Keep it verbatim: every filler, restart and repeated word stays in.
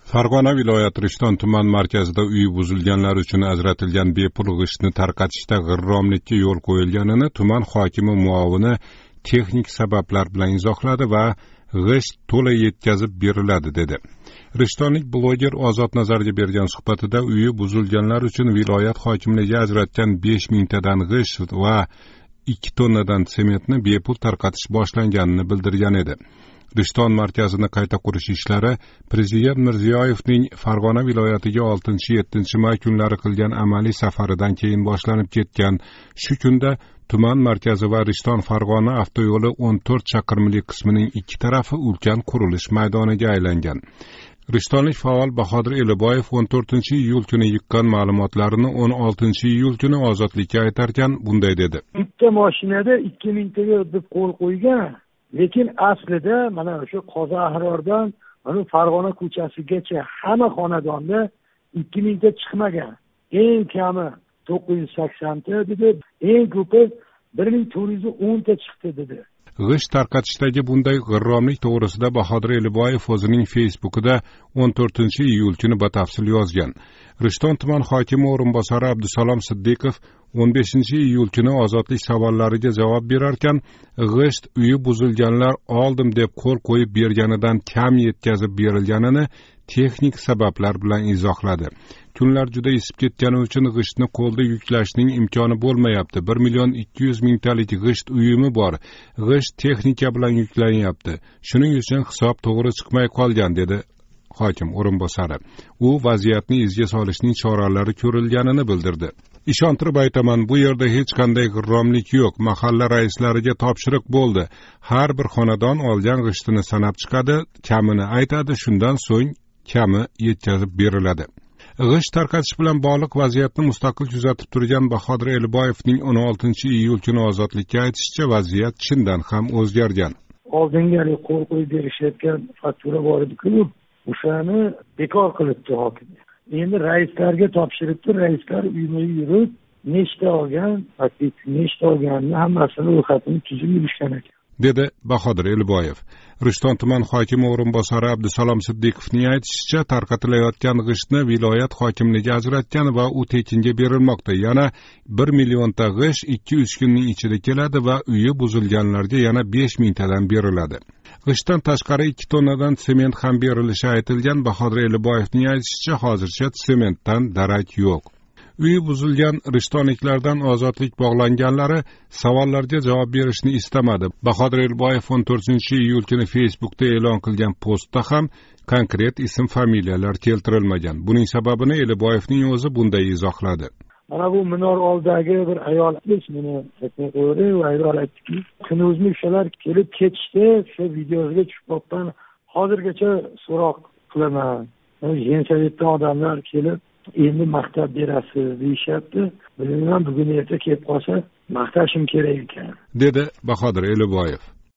Farg'ona viloyati Rishton tuman markazida uyi buzilganlar uchun ajratilgan bepul g'ishtni tarqatishda g'irromlikka yo'l qo'yilganini tuman hokimi muovini texnik sabablar bilan izohladi va g'isht to'la yetkazib beriladi dedi. Rishtonlik bloger Ozod Nazarga bergan suhbatida uyi buzilganlar uchun viloyat hokimligi ajratgan besh mingtadan g'isht va ikki tonnadan sementni bepul tarqatish boshlanganini bildirgan edi. Rishton markazini qayta qurish ishlari Prezident Mirziyoyevning Farg'ona viloyatiga oltinchi yettinchi may kunlari qilgan amaliy safaridan keyin boshlanib ketgan. Shu kunda tuman markazi va Rishton Farg'ona avtoyo'li o'n to'rt chaqirimlik qismining ikki tarafi ulkan qurilish maydoniga aylangan. Rishtonlik faol Bahodir Eliboyev o'n to'rtinchi iyul kuni yiqqan ma'lumotlarini o'n oltinchi iyul kuni Ozodlikka aytarkan bunday dedi. Bitta mashinada ikki mingtaga deb qo'l qo'ygan. Lekin aslida mana o'sha Qozi Ahrordan mana Farg'ona ko'chasigacha hamma xonadonda ikki mingta chiqmagan. Eng kami to'qqiz yuz saksonta dedi, eng ko'pi bir ming to'rt yuz o'n ta chiqdi dedi. G'isht tarqatishdagi bunday g'irromlik to'g'risida Bahodir Eliboyev o'zining Facebook'ida o'n to'rtinchi iyul kuni batafsil yozgan. Rishton tuman hokimi o'rinbosari Abdusalom Siddiqov o'n beshinchi iyul kuni ozodlik savollariga javob berarkan, g'isht uyi buzilganlar oldim deb qo'l qo'yib berganidan kam yetkazib berilganini texnik sabablar bilan izohladi. Kunlar juda isib ketgani uchun g'ishtni qo'lda yuklashning imkoni bo'lmayapti. bir million ikki yuz mingtalik g'isht uyumi bor. G'isht texnika bilan yuklanyapti. Shuning uchun hisob to'g'ri chiqmay qolgan dedi hokim o'rinbosari. U vaziyatni izga solishning choralari ko'rilganini bildirdi. Ishontirib aytaman, bu yerda hech qanday g'irromlik yo'q. Mahalla raislariga topshiriq bo'ldi. Har bir xonadon olgan g'ishtini sanab chiqadi, kamini aytadi, shundan so'ng kami yetkazib beriladi. G'isht tarqatish bilan bog'liq vaziyatni mustaqil kuzatib turgan Bahodir Eliboyevning o'n oltinchi iyul kuni Ozodlikka aytishicha, vaziyat chindan ham o'zgargan. Oldinga qo'l qo'yib berishayotgan faktura bor edi-ku, o'shani bekor qilibdi hokim. Endi raislarga topshiribdi, raislar uyma yurib, nechta olgan, faktik nechta olganini hammasini ro'yxatini tuzib yurishgan ekan, dedi Bahodir Eliboyev. Rishton tuman hokimi o'rinbosari Abdusalom Siddiqovning aytishicha, tarqatilayotgan g'ishtni viloyat hokimligi ajratgan va u tekinga berilmoqda. Yana bir millionta g'isht ikki uch kunning ichida keladi va uyi buzilganlarga yana besh mingtadan beriladi. G'ishtdan tashqari ikki tonnadan sement ham berilishi aytilgan. Bahodir Eliboyevning aytishicha, hozircha sementdan darak yo'q. Uyi buzilgan rishtonliklardan ozodlik bog'langanlari savollarga javob berishni istamadi. Bahodir Eliboyev o'n to'rtinchi iyul kuni Facebook'da e'lon qilgan postda ham konkret ism familiyalar keltirilmagan. Buning sababini Eliboyevning o'zi bunday izohladi. Mana bu minor oldidagi bir ayol buni aytmay qo'ydi va ayol aytdiki, kunuzmi o'shalar kelib ketishdi, shu videoga tushib qolgan. Hozirgacha so'roq qilaman. Jensovetdan odamlar kelib endi maqtab berasiz deyishyapti. Bilmayman, bugun erta kelib qolsa maqtashim kerak ekan, dedi Bahodir Eliboyev.